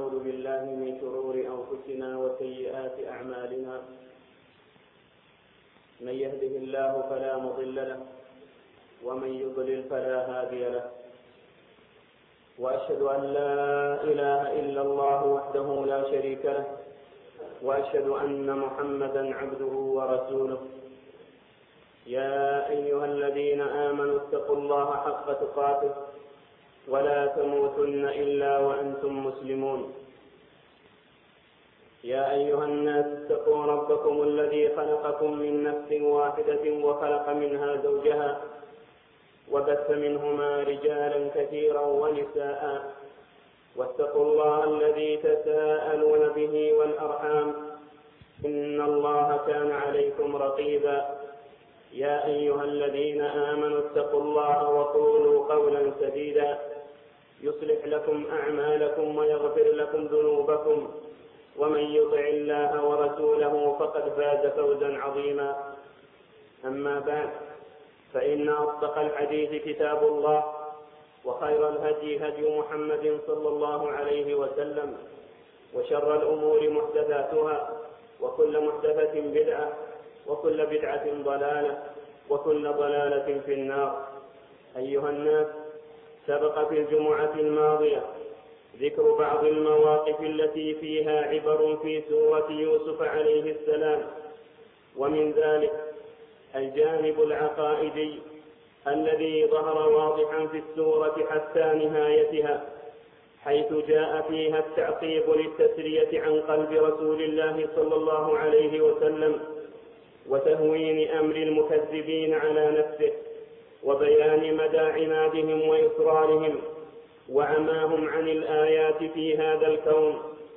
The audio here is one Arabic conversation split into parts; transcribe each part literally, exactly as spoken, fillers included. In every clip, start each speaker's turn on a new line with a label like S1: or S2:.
S1: ونعوذ بالله من شرور أنفسنا وسيئات أعمالنا. من يهده الله فلا مضل له ومن يضلل فلا هادي له، وأشهد أن لا إله إلا الله وحده لا شريك له، وأشهد أن محمدا عبده ورسوله. يا أيها الذين آمنوا اتقوا الله حق تقاته ولا تموتن إلا وأنتم مسلمون. يا أيها الناس اتقوا ربكم الذي خلقكم من نفس واحدة وخلق منها زوجها وبث منهما رجالا كثيرا ونساء، واتقوا الله الذي تساءلون به والأرحام إن الله كان عليكم رقيبا. يا أيها الذين آمنوا اتقوا الله وقولوا قولا سديدا يصلح لكم أعمالكم ويغفر لكم ذنوبكم، ومن يطع الله ورسوله فقد فاز فوزا عظيما. أما بعد، فإن أصدق الحديث كتاب الله، وخير الهدي هدي محمد صلى الله عليه وسلم، وشر الأمور محدثاتها، وكل محدثة بدعة، وكل بدعة ضلالة، وكل ضلالة في النار. أيها الناس، سبق في الجمعة الماضية ذكر بعض المواقف التي فيها عبر في سورة يوسف عليه السلام، ومن ذلك الجانب العقائدي الذي ظهر واضحا في السورة حتى نهايتها، حيث جاء فيها التعقيب للتسرية عن قلب رسول الله صلى الله عليه وسلم، وتهوين أمر المكذبين على نفسه، وبيان مدى عنادهم وإصرارهم وعماهم عن الآيات في هذا الكون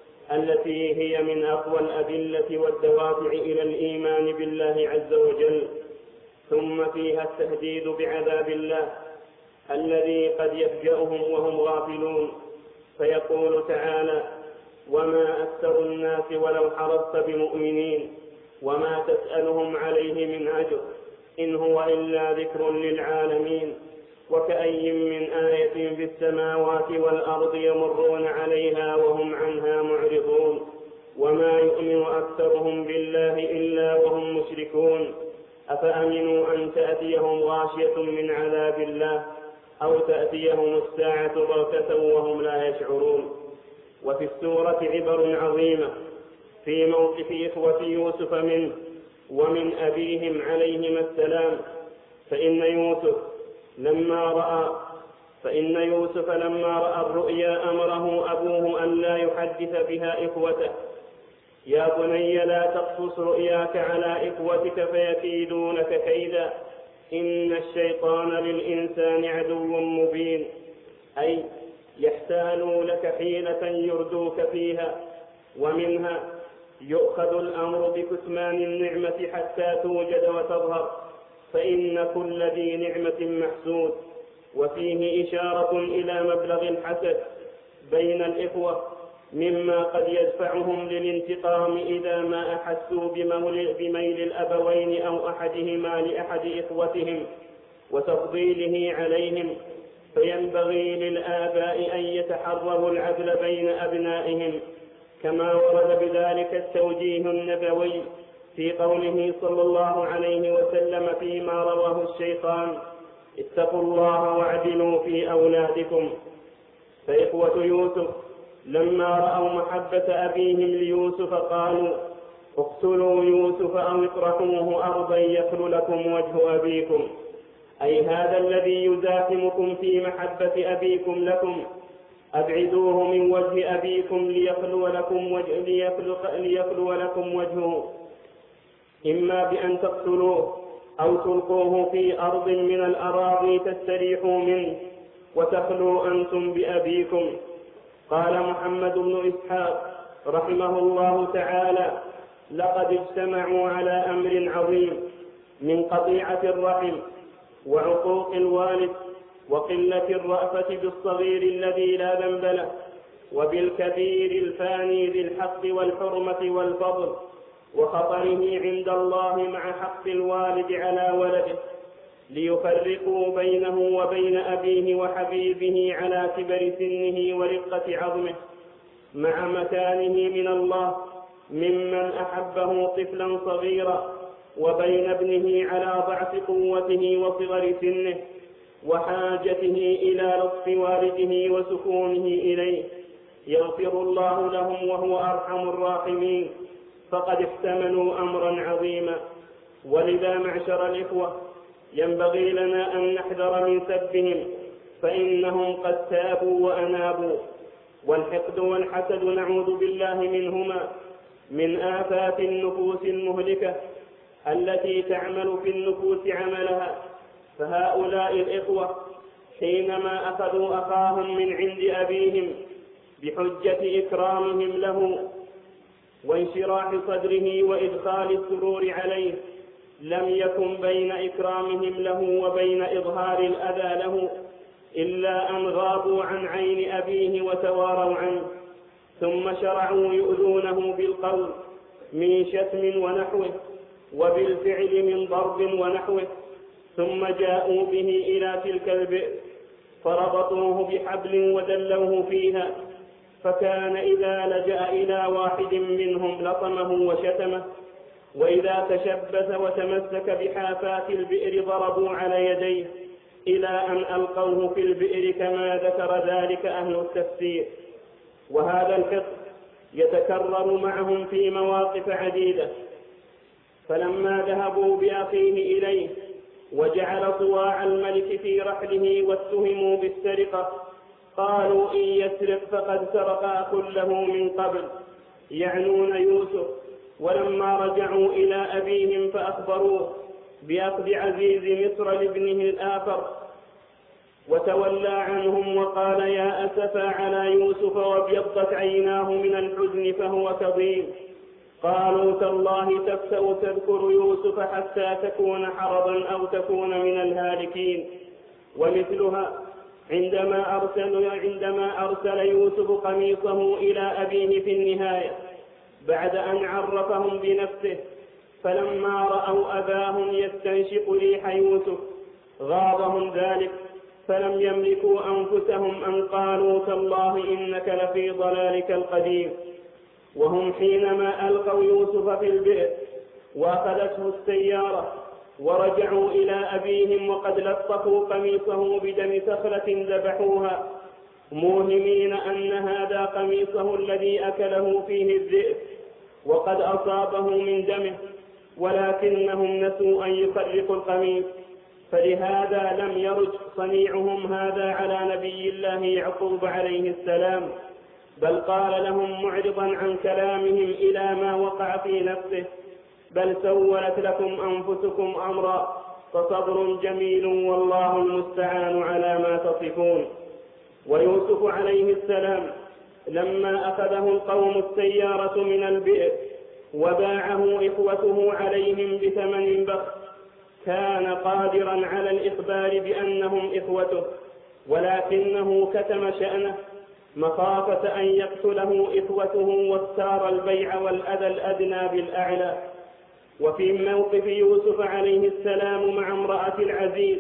S1: التي هي من أقوى الأدلة والدوافع إلى الإيمان بالله عز وجل. ثم فيها التهديد بعذاب الله الذي قد يفجأهم وهم غافلون، فيقول تعالى: وما أكثر الناس ولو حرصت بمؤمنين وما تسألهم عليه من أجر إن هو إلا ذكر للعالمين. وكأي من آية في السماوات والأرض يمرون عليها وهم عنها معرضون، وما يؤمن أكثرهم بالله إلا وهم مشركون. أفأمنوا أن تأتيهم غاشية من عذاب الله أو تأتيهم الساعة بغتة وهم لا يشعرون. وفي السورة عبر عظيمة في موقف إخوة يوسف منه ومن أبيهم عليهما السلام. فإن يوسف لما رأى فإن يوسف لما رأى الرؤيا أمره أبوه أن لا يحدث بها إخوته: يا بني لا تقصص رؤياك على إخوتك فيكيدونك كيدا إن الشيطان للإنسان عدو مبين، أي يحتالوا لك حيلة يردوك فيها. ومنها يؤخذ الأمر بكتمان النعمة حتى توجد وتظهر، فإن كل ذي نعمة محسود. وفيه إشارة إلى مبلغ الحسد بين الإخوة مما قد يدفعهم للانتقام إذا ما أحسوا بميل الأبوين أو أحدهما لأحد إخوتهم وتفضيله عليهم، فينبغي للآباء أن يتحروا العدل بين أبنائهم، كما ورد بذلك التوجيه النبوي في قوله صلى الله عليه وسلم فيما رواه الشيخان: اتقوا الله واعدلوا في أولادكم. فإخوة يوسف لما رأوا محبة أبيهم ليوسف قالوا: اقتلوا يوسف أو اطرحوه أرضا يخل لكم وجه أبيكم، أي هذا الذي يزاحمكم في محبة أبيكم لكم أبعدوه من وجه أبيكم ليخلو لكم, وجه ليخلو ليخلو لكم وجهه، إما بأن تقتلوه أو تلقوه في أرض من الأراضي تستريحوا منه وتخلوا أنتم بأبيكم. قال محمد بن إسحاق رحمه الله تعالى: لقد اجتمعوا على أمر عظيم من قطيعة الرحم وعقوق الوالد وقلة الرأفة بالصغير الذي لا ذنب له، وبالكبير الفاني ذي الحق والحرمة والفضل، وخطره عند الله مع حق الوالد على ولده، ليفرقوا بينه وبين أبيه وحبيبه على كبر سنه ورقة عظمه. مع مكانه من الله ممن أحبه طفلا صغيرا، وبين ابنه على ضعف قوته وصغر سنه وحاجته إلى لطف والده وسكونه إليه، يغفر الله لهم وهو أرحم الراحمين، فقد احتملوا أمرا عظيما. ولذا معشر الإخوة ينبغي لنا أن نحذر من سبهم، فإنهم قد تابوا وأنابوا. والحقد والحسد نعوذ بالله منهما من آفات النفوس المهلكة التي تعمل في النفوس عملها. فهؤلاء الإخوة حينما أخذوا أخاهم من عند أبيهم بحجة إكرامهم له وانشراح صدره وإدخال السرور عليه، لم يكن بين إكرامهم له وبين إظهار الأذى له إلا أن غابوا عن عين أبيه وتواروا عنه، ثم شرعوا يؤذونه بالقول من شتم ونحوه، وبالفعل من ضرب ونحوه، ثم جاءوا به إلى تلك البئر فربطوه بحبل ودلوه فيها، فكان إذا لجأ إلى واحد منهم لطمه وشتمه، وإذا تشبث وتمسك بحافات البئر ضربوا على يديه إلى أن ألقوه في البئر، كما ذكر ذلك أهل التفسير. وهذا الحقد يتكرر معهم في مواقف عديدة. فلما ذهبوا بأخيه إليه وجعل طواع الملك في رحله واتهموا بالسرقة، قالوا إن يسرق فقد سرق أخ له من قبل، يعنون يوسف. ولما رجعوا إلى أبيهم فأخبروه بأخذ عزيز مصر لابنه الآخر، وتولى عنهم وقال يا أسفا على يوسف وابيضت عيناه من الحزن فهو كظيم. قالوا تالله تفتأ تذكر يوسف حتى تكون حرضا أو تكون من الهالكين. ومثلها عندما أرسل, عندما أرسل يوسف قميصه إلى أبيه في النهاية بعد أن عرفهم بنفسه، فلما رأوا أباهم يستنشق ريح يوسف غاضهم ذلك، فلم يملكوا أنفسهم أن قالوا تالله إنك لفي ضلالك القديم. وهم حينما ألقوا يوسف في البئر وأخذته السيارة ورجعوا إلى أبيهم وقد لطفوا قميصه بدم سخلة ذبحوها، موهمين أن هذا قميصه الذي أكله فيه الذئب وقد أصابه من دمه، ولكنهم نسوا أن يفرقوا القميص، فلهذا لم يرج صنيعهم هذا على نبي الله يعقوب عليه السلام، بل قال لهم معرضا عن كلامهم إلى ما وقع في نفسه بل سولت لكم أنفسكم أمرا فصبر جميل والله المستعان على ما تصفون. ويوسف عليه السلام لما أخذه القوم السيارة من البئر وباعه إخوته عليهم بثمن بخس كان قادرا على الإخبار بأنهم إخوته، ولكنه كتم شأنه مخافة أن يقتله إخوته واختار البيع والأذى الأدنى بالأعلى. وفي موقف يوسف عليه السلام مع امرأة العزيز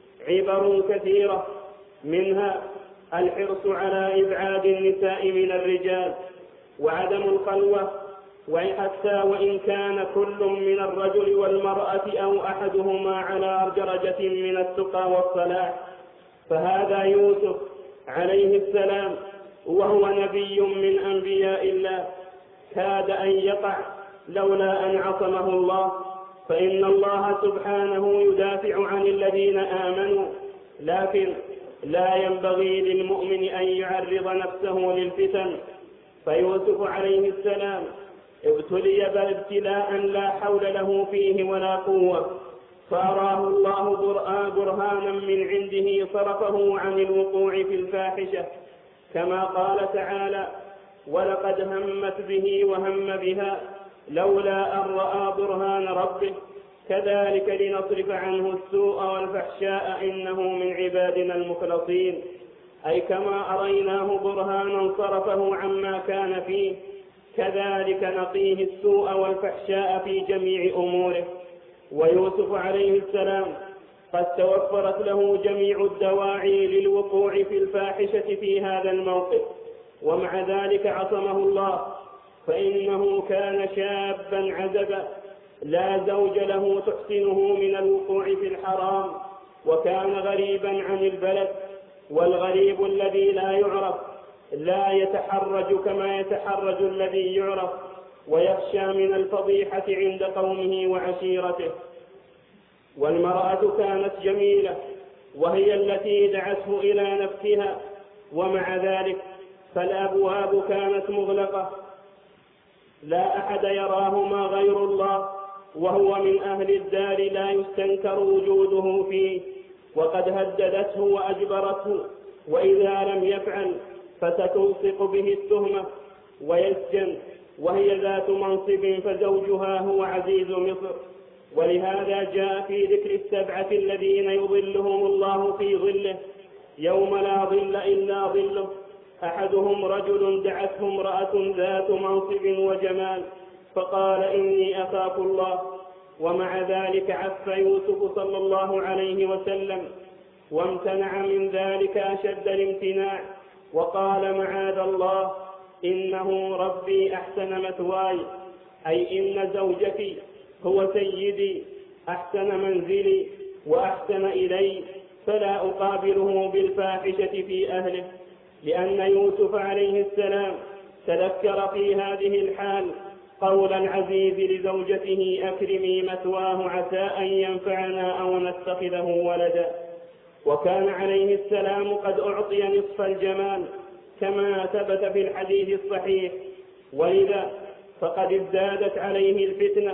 S1: عبر كثيرة، منها الحرص على إبعاد النساء من الرجال وعدم الخلوة، وحتى وإن كان كل من الرجل والمرأة أو أحدهما على درجة من التقى والصلاح، فهذا يوسف عليه السلام وهو نبي من أنبياء الله كاد أن يقع لولا أن عصمه الله، فإن الله سبحانه يدافع عن الذين آمنوا، لكن لا ينبغي للمؤمن أن يعرض نفسه للفتن. فيوسف عليه السلام ابتلي ابتلاء لا حول له فيه ولا قوة، فأراه الله برهانا من عنده صرفه عن الوقوع في الفاحشة، كما قال تعالى ولقد همت به وهم بها لولا أن رأى برهان ربه كذلك لنصرف عنه السوء والفحشاء إنه من عبادنا المخلصين، أي كما أريناه برهانا صرفه عما كان فيه كذلك نقيه السوء والفحشاء في جميع أموره. ويوسف عليه السلام قد توفرت له جميع الدواعي للوقوع في الفاحشة في هذا الموقف، ومع ذلك عصمه الله، فإنه كان شابا عزبا لا زوج له تحسنه من الوقوع في الحرام، وكان غريبا عن البلد، والغريب الذي لا يعرف لا يتحرج كما يتحرج الذي يعرف، ويخشى من الفضيحة عند قومه وعشيرته. والمرأة كانت جميلة، وهي التي دعته إلى نفسها، ومع ذلك فالأبواب كانت مغلقة، لا أحد يراهما غير الله، وهو من أهل الدار لا يستنكر وجوده فيه، وقد هددته وأجبرته، وإذا لم يفعل فستلصق به التهمة ويسجن، وهي ذات منصب فزوجها هو عزيز مصر. ولهذا جاء في ذكر السبعة الذين يظلهم الله في ظله يوم لا ظل إلا ظله، أحدهم رجل دعته امرأة ذات منصب وجمال فقال إني أخاف الله، ومع ذلك عف يوسف صلى الله عليه وسلم وامتنع من ذلك أشد الامتناع، وقال معاذ الله إنه ربي أحسن مثواي، أي إن زوجك هو سيدي أحسن منزلي وأحسن إلي، فلا أقابله بالفاحشة في أهله. لأن يوسف عليه السلام تذكر في هذه الحال قول العزيز لزوجته أكرمي مثواه عسى أن ينفعنا أو نتخذه ولدا، وكان عليه السلام قد أعطي نصف الجمال كما ثبت في الحديث الصحيح، ولذا فقد ازدادت عليه الفتنة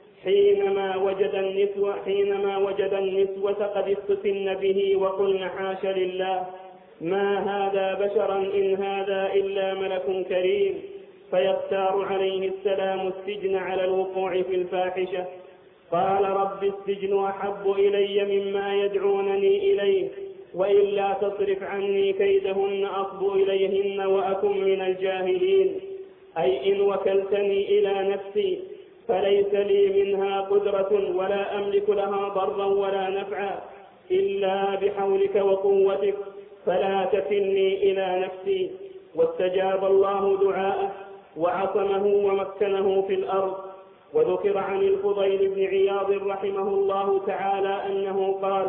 S1: حينما وجد النسوة حينما وجد النسوة قد استثن به وقلن حاش لله ما هذا بشرا إن هذا إلا ملك كريم، فيختار عليه السلام السجن على الوقوع في الفاحشة. قال رب السجن أحب إلي مما يدعونني إليه، وإلا تصرف عني كيدهن أصب إليهن وأكن من الجاهلين، أي إن وكلتني إلى نفسي فليس لي منها قدرة ولا أملك لها ضرا ولا نفعا إلا بحولك وقوتك، فلا تكلني إلى نفسي. واستجاب الله دعاءه وعصمه ومكنه في الأرض. وذكر عن الفضيل بن عياض رحمه الله تعالى أنه قال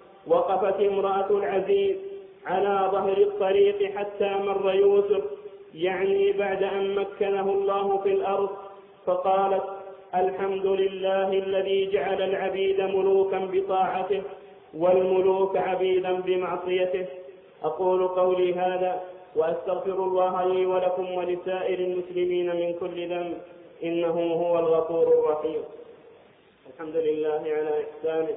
S1: وقفت امرأة العزيز على ظهر الطريق حتى مر يوسف، يعني بعد أن مكنه الله في الأرض، فقالت الحمد لله الذي جعل العبيد ملوكا بطاعته والملوك عبيدا بمعصيته. أقول قولي هذا وأستغفر الله لي ولكم ولسائر المسلمين من كل ذنب، إنه هو الغفور الرحيم. الحمد لله على إحسانه،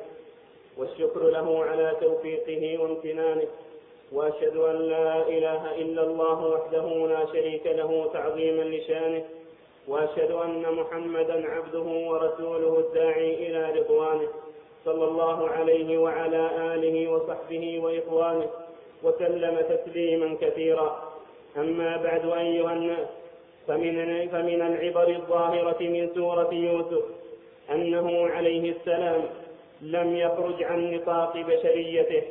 S1: والشكر له على توفيقه وامتنانه، وأشهد أن لا إله إلا الله وحده لا شريك له تعظيما لشانه، وأشهد أن محمدا عبده ورسوله الداعي إلى رضوانه، صلى الله عليه وعلى آله وصحبه وإخوانه وسلم تسليما كثيرا. أما بعد أيها الناس، فمن, فمن العبر الظاهرة من سورة يوسف أنه عليه السلام لم يخرج عن نطاق بشريته،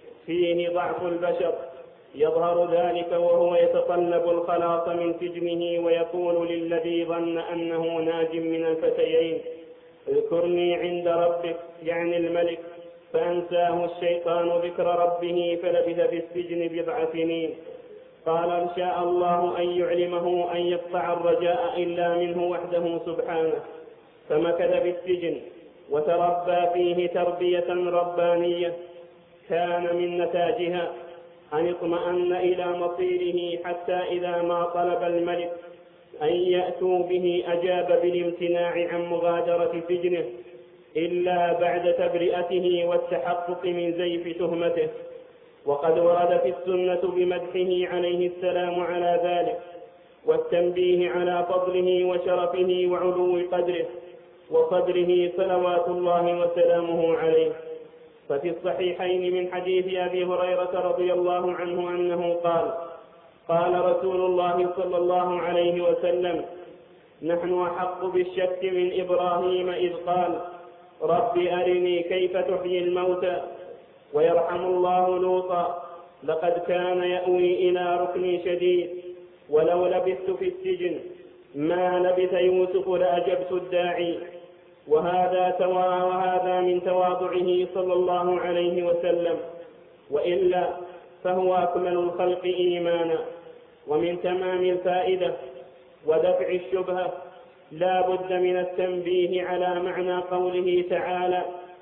S1: فيه ضعف البشر يظهر ذلك وهو يتطلب الخلاص من سجنه، ويقول للذي ظن أنه ناج من الفتيين اذكرني عند ربك، يعني الملك، فأنساه الشيطان ذكر ربه فلبث في السجن بضع سنين. قال إن شاء الله أن يعلمه أن يقطع الرجاء إلا منه وحده سبحانه، فمكث بالسجن وتربى فيه تربية ربانية كان من نتاجها أن اطمأن إلى مصيره، حتى إذا ما طلب الملك أن يأتوا به أجاب بالامتناع عن مغادرة سجنه إلا بعد تبرئته والتحقق من زيف تهمته. وقد ورد في السنة بمدحه عليه السلام على ذلك، والتنبيه على فضله وشرفه وعلو قدره وصدره صلوات الله وسلامه عليه. ففي الصحيحين من حديث أبي هريرة رضي الله عنه أنه قال قال رسول الله صلى الله عليه وسلم نحن أحق بالشك من إبراهيم إذ قال رب أرني كيف تحيي الموتى. ويرحم الله لوطا لقد كان يأوي إلى ركن شديد ولو لبثت في السجن ما لبث يوسف لأجبت الداعي. وهذا وهذا من تواضعه صلى الله عليه وسلم، وإلا فهو أكمل الخلق إيمانا. ومن تمام الفائدة ودفع الشبهة لا بد من التنبيه على معنى قوله تعالى: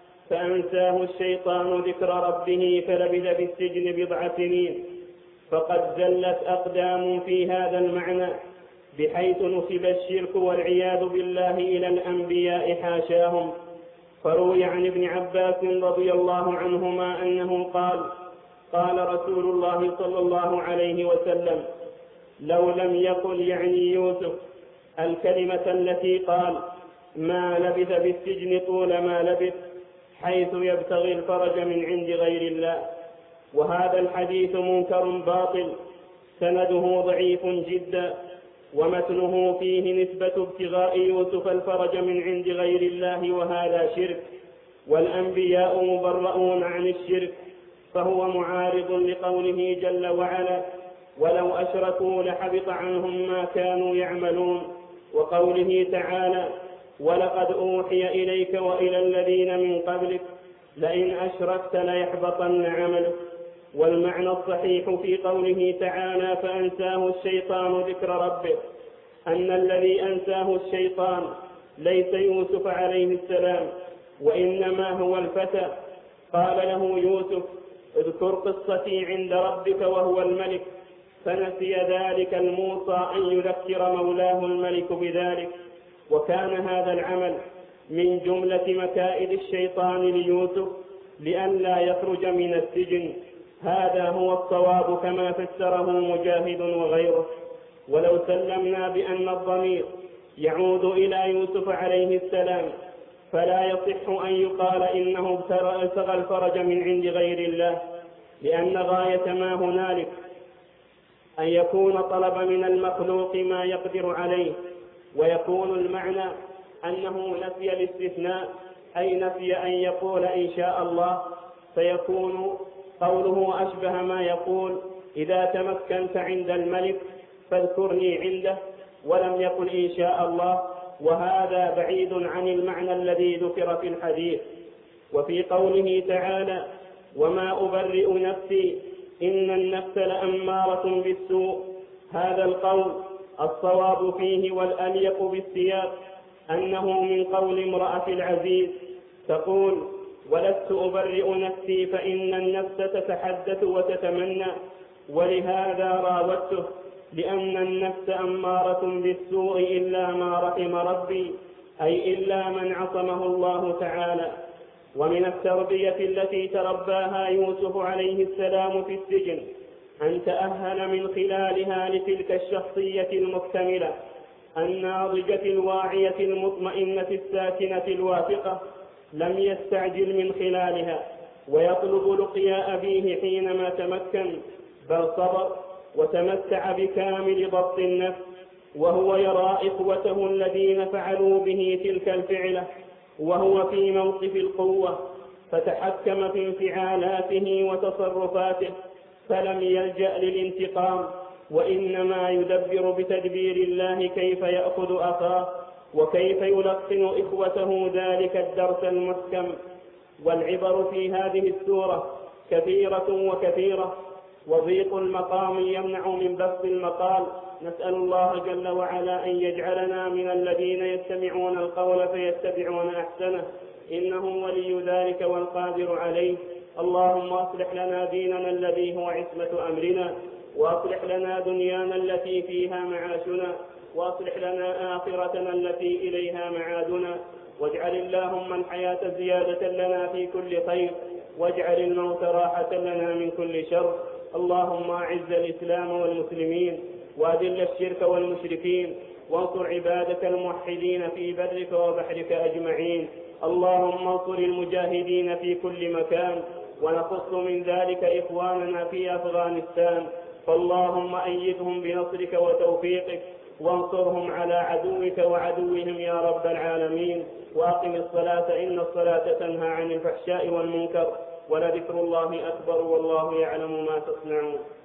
S1: فأنساه الشيطان ذكر ربه فلبث في السجن بضع سنين. فقد زلت أقدام في هذا المعنى، بحيث نسب الشرك والعياذ بالله إلى الأنبياء حاشاهم. فروي عن ابن عباس رضي الله عنهما أنه قال: قال رسول الله صلى الله عليه وسلم: لو لم يقل يعني يوسف الكلمة التي قال ما لبث بالسجن طول ما لبث، حيث يبتغي الفرج من عند غير الله. وهذا الحديث منكر باطل سنده ضعيف جدا، ومتنه فيه نسبة ابتغاء يوسف الفرج من عند غير الله، وهذا شرك، والأنبياء مبرؤون عن الشرك، فهو معارض لقوله جل وعلا: ولو أشركوا لحبط عنهم ما كانوا يعملون، وقوله تعالى: ولقد أوحي إليك وإلى الذين من قبلك لئن أشركت ليحبطن عملك. والمعنى الصحيح في قوله تعالى: فأنساه الشيطان ذكر ربه، أن الذي أنساه الشيطان ليس يوسف عليه السلام، وإنما هو الفتى. قال له يوسف: اذكر قصتي عند ربك وهو الملك، فنسي ذلك الموصى أن يذكر مولاه الملك بذلك. وكان هذا العمل من جملة مكائد الشيطان ليوسف لئلا يخرج من السجن. هذا هو الصواب كما فسره مجاهد وغيره. ولو سلمنا بأن الضمير يعود إلى يوسف عليه السلام، فلا يصح أن يقال إنه ابتغى الفرج من عند غير الله، لأن غاية ما هنالك أن يكون طلب من المخلوق ما يقدر عليه. ويكون المعنى أنه نفي الاستثناء، أي نفي أن يقول إن شاء الله، فيكون قوله أشبه ما يقول: إذا تمكنت عند الملك فاذكرني عنده، ولم يقل إن شاء الله، وهذا بعيد عن المعنى الذي ذكر في الحديث. وفي قوله تعالى: وما أبرئ نفسي إن النفس لأمارة بالسوء، هذا القول الصواب فيه والأليق بالسياق أنه من قول امرأة العزيز تقول: ولست أبرئ نفسي فإن النفس تتحدث وتتمنى، ولهذا راودته، لأن النفس أمارة بالسوء إلا ما رحم ربي، أي إلا من عصمه الله تعالى. ومن التربية التي ترباها يوسف عليه السلام في السجن أن تأهل من خلالها لتلك الشخصية المكتملة الناضجة الواعية المطمئنة الساكنة الواثقة. لم يستعجل من خلالها ويطلب لقيا أبيه حينما تمكن، بل صبر وتمتع بكامل ضبط النفس، وهو يرى إخوته الذين فعلوا به تلك الفعلة وهو في موقف القوة، فتحكم في انفعالاته وتصرفاته، فلم يلجأ للانتقام، وإنما يدبر بتدبير الله كيف يأخذ أخاه وكيف يلقن إخوته ذلك الدرس المحكم. والعبر في هذه السورة كثيرة وكثيرة، وضيق المقام يمنع من بسط المقال. نسأل الله جل وعلا أن يجعلنا من الذين يستمعون القول فيتبعون أحسنه، إنه ولي ذلك والقادر عليه. اللهم أصلح لنا ديننا الذي هو عصمة أمرنا، وأصلح لنا دنيانا التي فيها معاشنا، وأصلح لنا آخرتنا التي إليها معادنا، واجعل اللهم الحياة زيادة لنا في كل خير، واجعل الموت راحة لنا من كل شر. اللهم أعز الإسلام والمسلمين، وأذل الشرك والمشركين، وانصر عبادك الموحدين في برك وبحرك أجمعين. اللهم انصر المجاهدين في كل مكان، ونخص من ذلك إخواننا في أفغانستان، فاللهم أيدهم بنصرك وتوفيقك، وانصرهم على عدوك وعدوهم يا رب العالمين. وأقم الصلاة إن الصلاة تنهى عن الفحشاء والمنكر، ولذكر الله أكبر والله يعلم ما تصنعون.